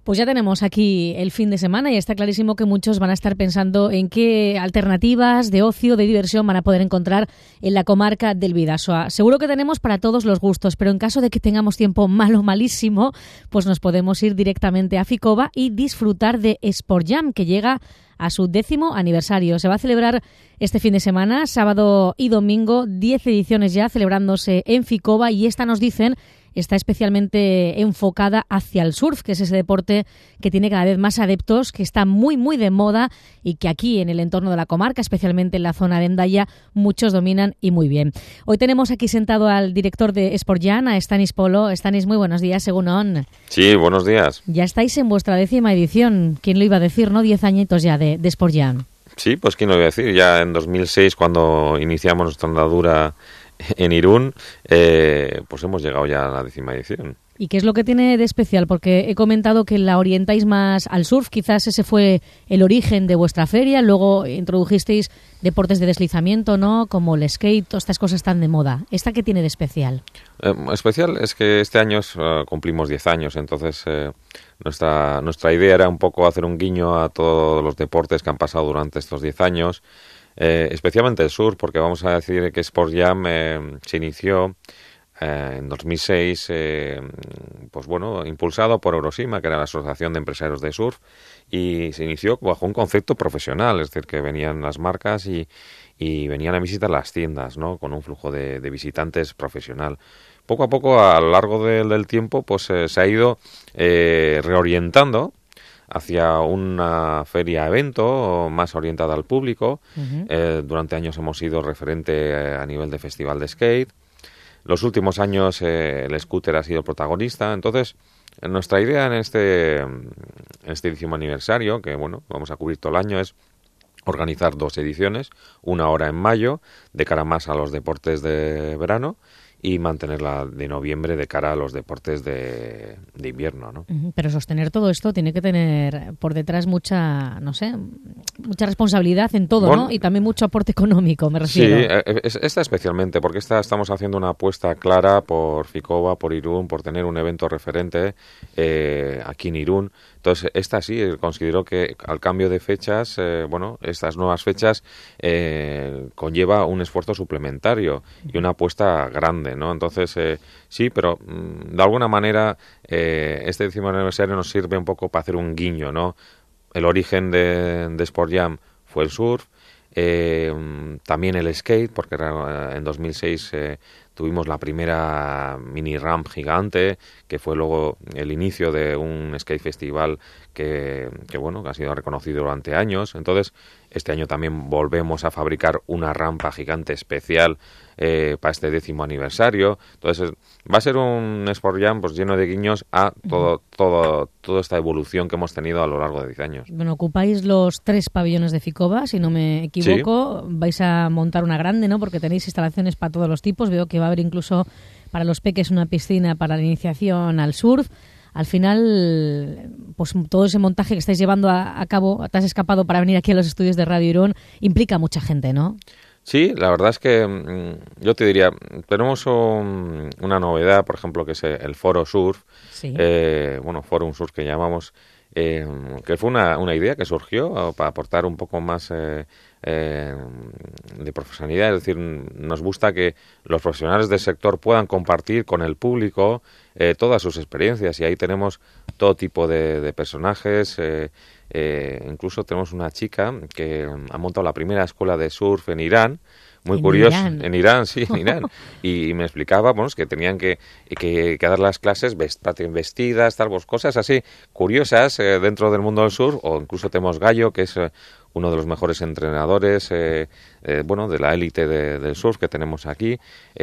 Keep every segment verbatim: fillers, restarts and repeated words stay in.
Pues ya tenemos aquí el fin de semana y está clarísimo que muchos van a estar pensando en qué alternativas de ocio, de diversión van a poder encontrar en la comarca del Bidasoa. Seguro que tenemos para todos los gustos, pero en caso de que tengamos tiempo malo, malísimo, pues nos podemos ir directamente a Ficoba y disfrutar de Sport Jam, que llega a su décimo aniversario. Se va a celebrar este fin de semana, sábado y domingo, diez ediciones ya celebrándose en Ficoba, y esta, nos dicen, está especialmente enfocada hacia el surf, que es ese deporte que tiene cada vez más adeptos, que está muy, muy de moda y que aquí en el entorno de la comarca, especialmente en la zona de Hendaya, muchos dominan y muy bien. Hoy tenemos aquí sentado al director de Sport Jam, a Stanis Polo. Stanis, muy buenos días, Egunon. Sí, buenos días. Ya estáis en vuestra décima edición. ¿Quién lo iba a decir, no? Diez añitos ya de, de Sport Jam. Sí, pues quién lo iba a decir. Ya en dos mil seis, cuando iniciamos nuestra andadura en Irún, eh, pues hemos llegado ya a la décima edición. ¿Y qué es lo que tiene de especial? Porque he comentado que la orientáis más al surf, quizás ese fue el origen de vuestra feria, luego introdujisteis deportes de deslizamiento, ¿no? Como el skate, todas estas cosas tan de moda. ¿Esta qué tiene de especial? Eh, especial es que este año uh, cumplimos diez años, entonces eh, nuestra, nuestra idea era un poco hacer un guiño a todos los deportes que han pasado durante estos diez años, eh, especialmente el surf, porque vamos a decir que Sport Jam eh, se inició Eh, en dos mil seis, eh, pues bueno, impulsado por Eurosima, que era la Asociación de Empresarios de Surf, y se inició bajo un concepto profesional, es decir, que venían las marcas y, y venían a visitar las tiendas, ¿no? Con un flujo de, de visitantes profesional. Poco a poco, a lo largo de, del tiempo, pues eh, se ha ido eh, reorientando hacia una feria-evento más orientada al público. Uh-huh. Eh, durante años hemos sido referente a nivel de festival de skate. Los últimos años eh, el scooter ha sido protagonista. Entonces, nuestra idea en este, en este décimo aniversario, que bueno, vamos a cubrir todo el año, es organizar dos ediciones, una ahora en mayo, de cara más a los deportes de verano, y mantenerla de noviembre de cara a los deportes de, de invierno, ¿no? Pero sostener todo esto tiene que tener por detrás mucha, no sé, mucha responsabilidad en todo, bueno, ¿no? Y también mucho aporte económico, me refiero. Sí, esta especialmente, porque esta estamos haciendo una apuesta clara por Ficoba, por Irún, por tener un evento referente eh, aquí en Irún. Entonces, esta sí, considero que al cambio de fechas, eh, bueno, estas nuevas fechas eh, conlleva un esfuerzo suplementario y una apuesta grande, ¿no? Entonces, eh, sí, pero mm, de alguna manera eh, este décimo aniversario nos sirve un poco para hacer un guiño, ¿no? El origen de, de Sport Jam fue el surf, eh, también el skate, porque en dos mil seis eh, tuvimos la primera mini ramp gigante, que fue luego el inicio de un skate festival que, que bueno, que ha sido reconocido durante años. Entonces, este año también volvemos a fabricar una rampa gigante especial eh, para este décimo aniversario. Entonces, va a ser un Sport Jam pues, lleno de guiños a todo, todo, toda esta evolución que hemos tenido a lo largo de diez años. Bueno, ocupáis los tres pabellones de Ficoba, si no me equivoco. Sí. Vais a montar una grande, ¿no? Porque tenéis instalaciones para todos los tipos. Veo que va a haber incluso para los peques una piscina para la iniciación al surf. Al final, pues todo ese montaje que estáis llevando a, a cabo, te has escapado para venir aquí a los estudios de Radio Irún, implica mucha gente, ¿no? Sí, la verdad es que yo te diría, tenemos un, una novedad, por ejemplo, que es el Foro Surf, sí. eh, bueno, Forum Surf que llamamos, eh, que fue una, una idea que surgió para aportar un poco más eh, eh, de profesionalidad, es decir, nos gusta que los profesionales del sector puedan compartir con el público eh, todas sus experiencias, y ahí tenemos todo tipo de, de personajes, eh, eh, incluso tenemos una chica que ha montado la primera escuela de surf en Irán. Muy ¿En curioso, Irán? en Irán, sí, en Irán. Y, y me explicaba, bueno, que tenían que, que, que dar las clases vest, vestidas, tal, pues, cosas así curiosas eh, dentro del mundo del surf. O incluso tenemos Gallo, que es eh, uno de los mejores entrenadores, eh, eh, bueno, de la élite de, del surf que tenemos aquí.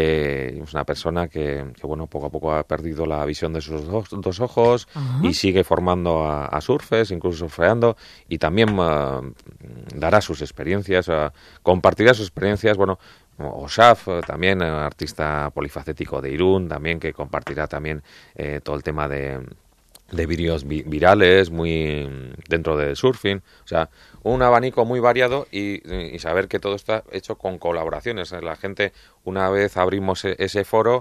Eh, es una persona que, que, bueno, poco a poco ha perdido la visión de sus dos, dos ojos. Ajá. Y sigue formando a, a surfers, incluso surfeando, y también uh, dará sus experiencias, uh, compartirá sus experiencias, bueno, Oshaf, también artista polifacético de Irún, también que compartirá también eh, todo el tema de de vídeos vi- virales, muy dentro del surfing, o sea, un abanico muy variado y, y saber que todo está hecho con colaboraciones. La gente, una vez abrimos ese foro,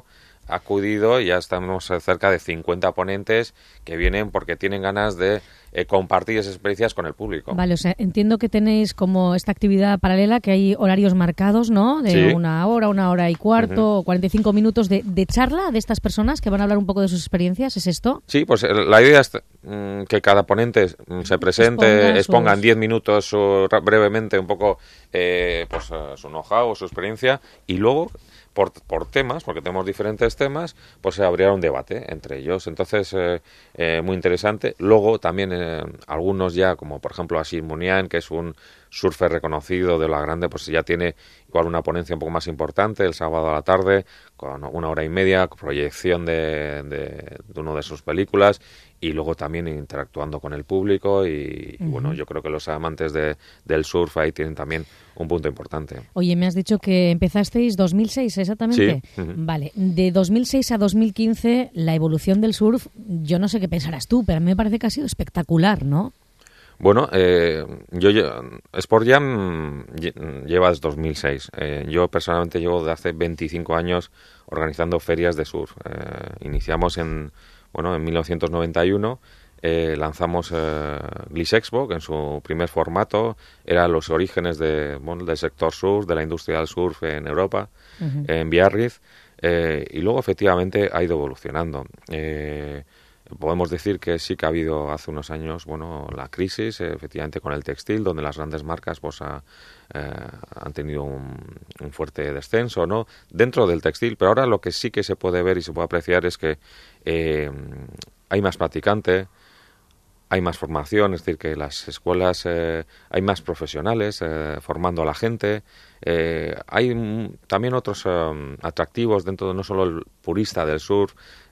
acudido, ya estamos cerca de cincuenta ponentes que vienen porque tienen ganas de eh, compartir esas experiencias con el público. Vale, o sea, entiendo que tenéis como esta actividad paralela, que hay horarios marcados, ¿no? De Sí. una hora, una hora y cuarto, Uh-huh. o cuarenta y cinco minutos de, de charla de estas personas que van a hablar un poco de sus experiencias, ¿es esto? Sí, pues eh, la idea es mm, que cada ponente mm, se presente, Exponga exponga en sus- diez minutos su- ra- brevemente un poco eh, pues, eh, su know-how, su experiencia, y luego por, por temas, porque tenemos diferentes temas, pues se abrirá un debate entre ellos. Entonces, eh, eh, muy interesante. Luego también eh, algunos ya, como por ejemplo Asir Munian, que es un surfer reconocido de la grande, pues ya tiene igual una ponencia un poco más importante el sábado a la tarde, con una hora y media, con proyección de, de, de una de sus películas, y luego también interactuando con el público y, Ujú. y bueno, yo creo que los amantes de, del surf ahí tienen también un punto importante. Oye, me has dicho que empezasteis dos mil seis, ¿exactamente? Sí. Ujú. Vale, de dos mil seis a dos mil quince, la evolución del surf, yo no sé qué pensarás tú, pero a mí me parece que ha sido espectacular, ¿no? Bueno, eh, yo lle- Sport Jam lle- lleva desde dos mil seis. Eh, yo personalmente llevo de hace veinticinco años organizando ferias de surf. Eh, iniciamos en bueno en mil novecientos noventa y uno. Eh, lanzamos eh, Gliss Expo, que en su primer formato era los orígenes de, bueno, del sector surf, de la industria del surf en Europa, Ujú. en Biarritz, eh, y luego efectivamente ha ido evolucionando. Eh, podemos decir que sí que ha habido hace unos años, bueno, la crisis, eh, efectivamente con el textil, donde las grandes marcas pues ha- eh, han tenido un, un fuerte descenso, ¿no? Dentro del textil, pero ahora lo que sí que se puede ver y se puede apreciar es que eh, hay más practicante, hay más formación, es decir, que las escuelas eh, hay más profesionales eh, formando a la gente. Eh, hay mm, también otros eh, atractivos dentro de no solo el purista del surf,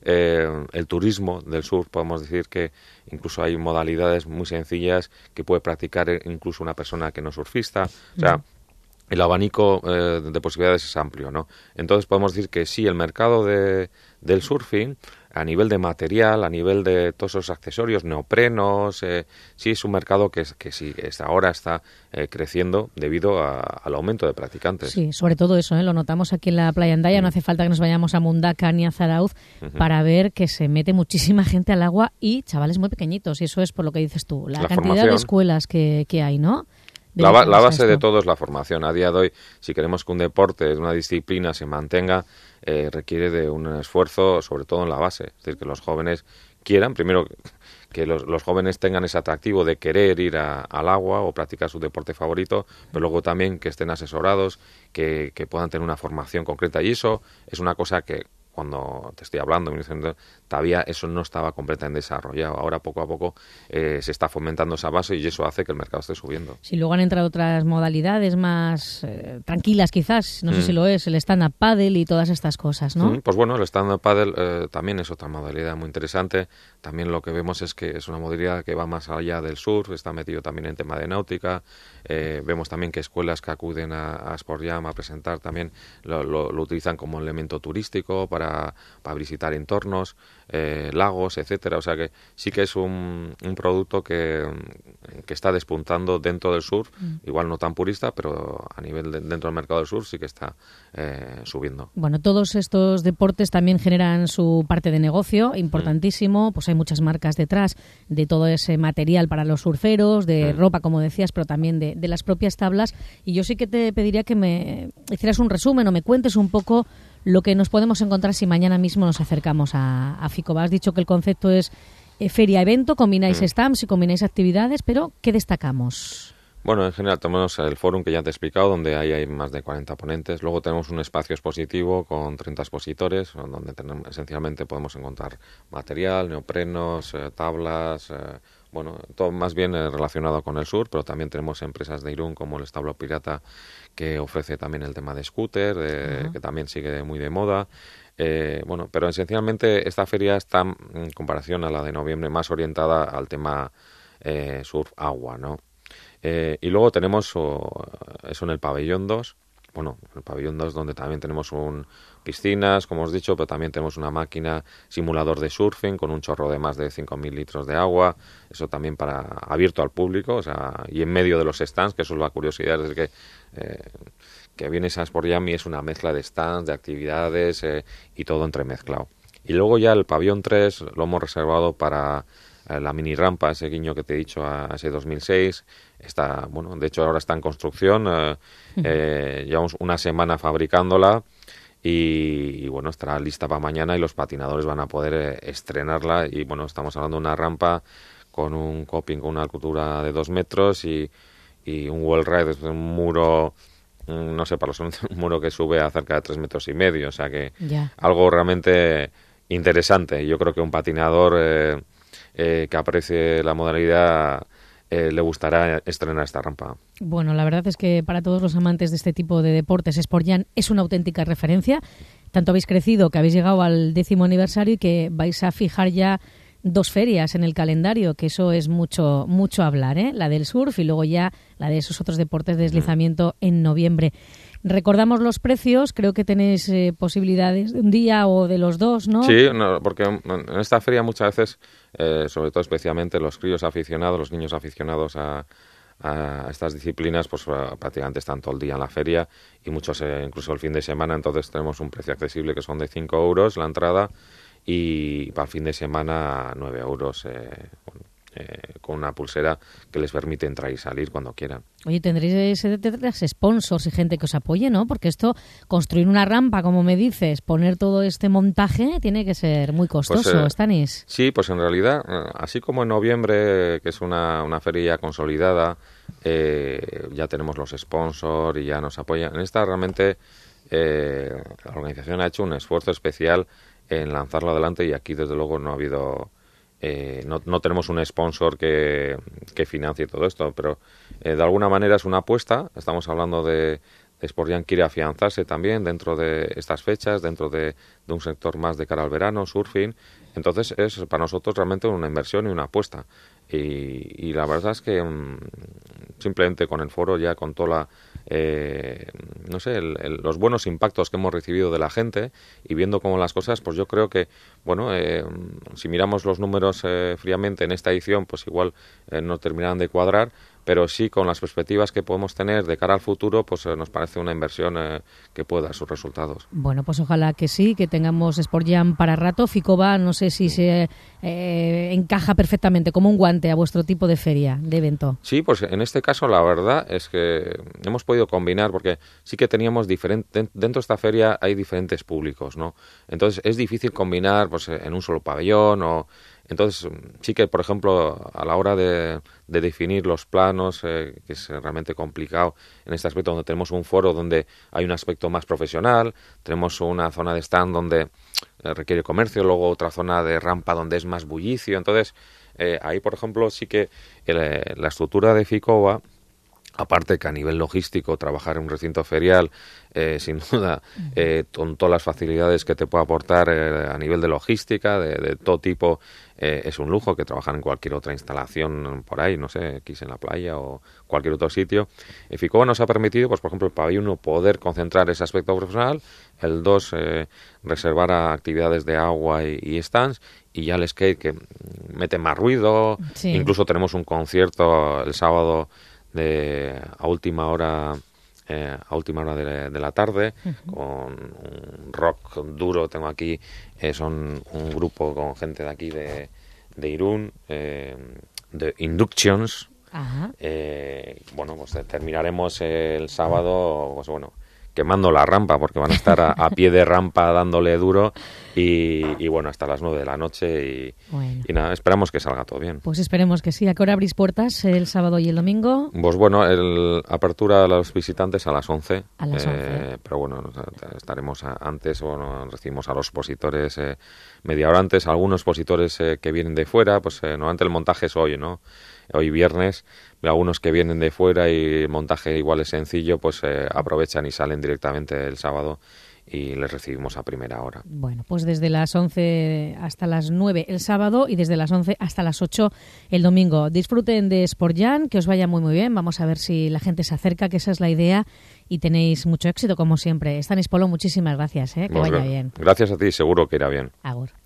eh, el turismo del surf. Podemos decir que incluso hay modalidades muy sencillas que puede practicar eh, incluso una persona que no es surfista. O sea, el abanico eh, de posibilidades es amplio, ¿no? Entonces podemos decir que sí, el mercado de, del surfing, a nivel de material, a nivel de todos esos accesorios, neoprenos, eh, sí es un mercado que, es- que sí, es, ahora está eh, creciendo debido a- al aumento de practicantes. Sí, sobre todo eso, ¿eh? Lo notamos aquí en la playa Hendaya, no hace falta que nos vayamos a Mundaca ni a Zarauz Ujú. para ver que se mete muchísima gente al agua y chavales muy pequeñitos, y eso es por lo que dices tú, la, La cantidad formación. de escuelas que, que hay, ¿no? La, ba- la Dedicadas a base de esto. todo es la formación. A día de hoy, si queremos que un deporte, una disciplina se mantenga, eh, requiere de un esfuerzo, sobre todo en la base. Es decir, que los jóvenes quieran, primero que los, los jóvenes tengan ese atractivo de querer ir a- al agua o practicar su deporte favorito, pero luego también que estén asesorados, que, que puedan tener una formación concreta. Y eso es una cosa que cuando te estoy hablando, todavía eso no estaba completamente desarrollado. Ahora poco a poco eh, se está fomentando esa base y eso hace que el mercado esté subiendo. Si luego han entrado otras modalidades más eh, tranquilas quizás, no sé Mm. si lo es, el stand-up paddle y todas estas cosas, ¿no? Mm, Pues bueno, el stand-up paddle eh, también es otra modalidad muy interesante. También lo que vemos es que es una modalidad que va más allá del surf, está metido también en tema de náutica. Eh, vemos también que escuelas que acuden a, a Sport Jam a presentar también lo, lo- lo utilizan como elemento turístico para, para visitar entornos, eh, lagos, etcétera. O sea que sí que es un, un producto que, que está despuntando dentro del surf, igual no tan purista, pero a nivel de- dentro del mercado del surf sí que está eh, subiendo. Bueno, todos estos deportes también generan su parte de negocio importantísimo, pues hay muchas marcas detrás de todo ese material para los surferos, de Mm. ropa, como decías, pero también de, de las propias tablas. Y yo sí que te pediría que me hicieras un resumen o me cuentes un poco lo que nos podemos encontrar si mañana mismo nos acercamos a, a FICOBA. Has dicho que el concepto es eh, feria-evento, combináis Mm. stamps y combináis actividades, pero ¿qué destacamos? Bueno, en general tenemos el fórum que ya te he explicado, donde ahí hay más de cuarenta ponentes. Luego tenemos un espacio expositivo con treinta expositores, donde tenemos, esencialmente podemos encontrar material, neoprenos, eh, tablas, eh, bueno, todo más bien eh, relacionado con el sur, pero también tenemos empresas de Irún como el Establo Pirata, que ofrece también el tema de scooter, de- Ajá. que también sigue muy de moda. Eh, bueno, pero esencialmente esta feria está, en comparación a la de noviembre, más orientada al tema eh, surf agua, ¿no? Eh, y luego tenemos oh, eso en el pabellón dos, bueno, el pabellón dos donde también tenemos un piscinas, como os he dicho, pero también tenemos una máquina simulador de surfing con un chorro de más de cinco mil litros de agua, eso también para abierto al público, o sea, y en medio de los stands, que eso es la curiosidad, es decir, que, eh, que vienes a Sport Jam y es una mezcla de stands, de actividades eh, y todo entremezclado. Y luego ya el pabellón tres lo hemos reservado para eh, la mini rampa, ese guiño que te he dicho a, a ese dos mil seis. Está, bueno, de hecho ahora está en construcción, eh, eh, llevamos una semana fabricándola y, y bueno, estará lista para mañana y los patinadores van a poder eh, estrenarla. Y bueno, estamos hablando de una rampa con un coping con una altura de dos metros y, y un wall ride, es un muro, no sé, para los un muro que sube a cerca de tres metros y medio, o sea que ya. Algo realmente interesante. Yo creo que un patinador eh, eh, que aprecie la modalidad eh, le gustará estrenar esta rampa. Bueno, la verdad es que para todos los amantes de este tipo de deportes, Sport Jam es una auténtica referencia. Tanto habéis crecido que habéis llegado al décimo aniversario y que vais a fijar ya dos ferias en el calendario, que eso es mucho mucho hablar, ¿eh? La del surf y luego ya la de esos otros deportes de deslizamiento en noviembre. Recordamos los precios, creo que tenéis eh, posibilidades de un día o de los dos, ¿no? Sí, no, porque en esta feria muchas veces, eh, sobre todo especialmente los críos aficionados, los niños aficionados a, a estas disciplinas, pues prácticamente están todo el día en la feria y muchos eh, incluso el fin de semana, entonces tenemos un precio accesible que son de cinco euros la entrada y para el fin de semana nueve euros eh, bueno, eh, con una pulsera que les permite entrar y salir cuando quieran. Oye, tendréis detrás sponsors y gente que os apoye, ¿no? Porque esto, construir una rampa, como me dices, poner todo este montaje, tiene que ser muy costoso, pues, eh, Stanis. Sí, pues en realidad, así como en noviembre, que es una, una feria consolidada, eh, ya tenemos los sponsors y ya nos apoyan. En esta realmente eh, la organización ha hecho un esfuerzo especial en lanzarlo adelante y aquí desde luego no ha habido eh, no, no tenemos un sponsor que, que financie todo esto, pero eh, de alguna manera es una apuesta. Estamos hablando de, de Sport Jam quiere afianzarse también dentro de estas fechas, dentro de, de un sector más de cara al verano, surfing. Entonces es para nosotros realmente una inversión y una apuesta y, y la verdad es que mmm, simplemente con el foro ya con toda la Eh, no sé, el, el, los buenos impactos que hemos recibido de la gente y viendo cómo las cosas, pues yo creo que, bueno, eh, si miramos los números eh, fríamente en esta edición, pues igual eh, no terminarán de cuadrar, pero sí con las perspectivas que podemos tener de cara al futuro, pues eh, nos parece una inversión eh, que puede dar sus resultados. Bueno, pues ojalá que sí, que tengamos Sport Jam para rato. Ficoba, no sé si se eh, encaja perfectamente como un guante a vuestro tipo de feria, de evento. Sí, pues en este caso la verdad es que hemos podido combinar, porque sí que teníamos diferente, dentro de esta feria hay diferentes públicos, ¿no? Entonces es difícil combinar pues en un solo pabellón o... Entonces, sí que, por ejemplo, a la hora de, de definir los planos, eh, que es realmente complicado en este aspecto, donde tenemos un foro donde hay un aspecto más profesional, tenemos una zona de stand donde eh, requiere comercio, luego otra zona de rampa donde es más bullicio. Entonces, eh, ahí, por ejemplo, sí que el, la estructura de Ficoba, aparte que a nivel logístico, trabajar en un recinto ferial, eh, sin duda, eh, con todas las facilidades que te puede aportar eh, a nivel de logística, de, de todo tipo, eh, es un lujo que trabajar en cualquier otra instalación por ahí, no sé, X en la playa o cualquier otro sitio. Eh, Ficoba nos ha permitido, pues por ejemplo, el pabellón uno poder concentrar ese aspecto profesional, el dos eh, reservar a actividades de agua y, y stands, y ya el skate que mete más ruido, sí. Incluso tenemos un concierto el sábado de a última hora eh, a última hora de, de la tarde uh-huh. con un rock duro. Tengo aquí eh, son un grupo con gente de aquí de, de Irún, eh, de Inductions. Uh-huh. eh, bueno, pues terminaremos el sábado pues bueno quemando la rampa, porque van a estar a, a pie de rampa dándole duro y, y bueno, hasta las nueve de la noche y, bueno. y nada, esperamos que salga todo bien. Pues esperemos que sí. ¿A qué hora abrís puertas el sábado y el domingo? Pues bueno, el apertura a los visitantes a las once. A las once. Eh, pero bueno, estaremos antes, bueno, recibimos a los expositores eh, media hora antes, algunos expositores eh, que vienen de fuera, pues eh, normalmente el montaje es hoy, ¿no? Hoy viernes, algunos que vienen de fuera y el montaje igual es sencillo, pues eh, aprovechan y salen directamente el sábado y les recibimos a primera hora. Bueno, pues desde las once hasta las nueve el sábado y desde las once hasta las ocho el domingo. Disfruten de Sport Jam, que os vaya muy muy bien. Vamos a ver si la gente se acerca, que esa es la idea, y tenéis mucho éxito como siempre. Stanis Polo, muchísimas gracias, ¿eh? Que pues vaya bien. Gracias a ti, seguro que irá bien. Agur.